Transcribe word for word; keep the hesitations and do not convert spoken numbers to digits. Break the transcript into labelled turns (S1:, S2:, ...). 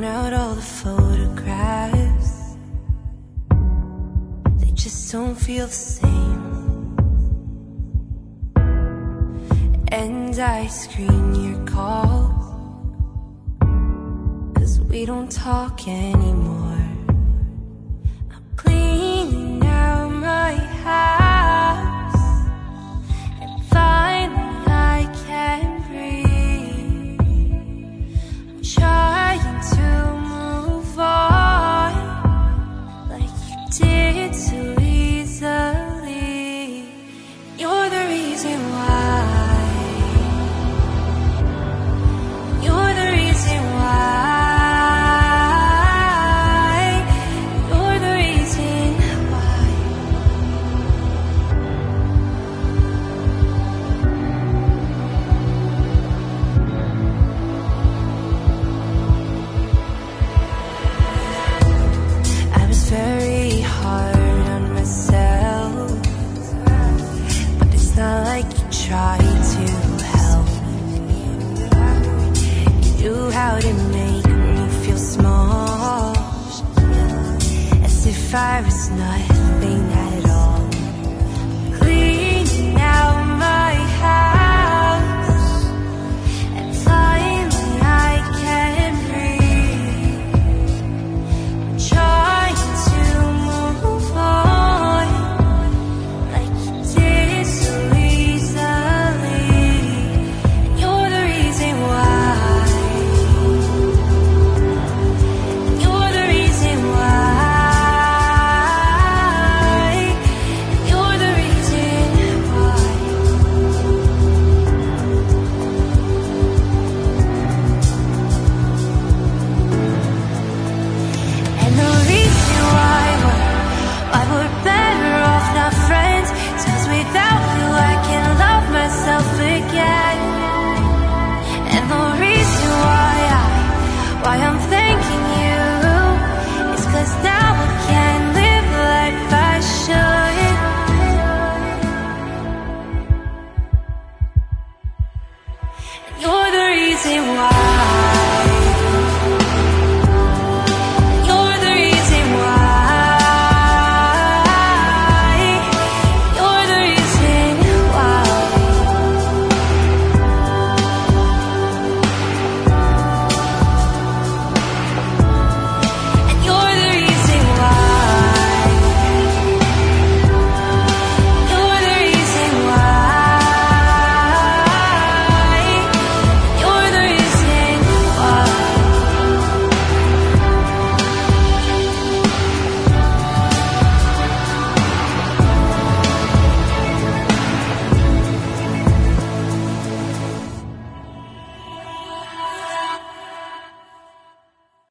S1: thrown out all the photographs. They just don't feel the same. And I screen your calls, 'cause we don't talk anymore. I'm cleaning out my house, and finally I can breathe. I'm trying to move on like you did so easily. You're the reason why. You're the reason why. You're the reason why. I was very hard on myself, but it's not like you tried to help. You knew how to make me feel small, as if I was nothing.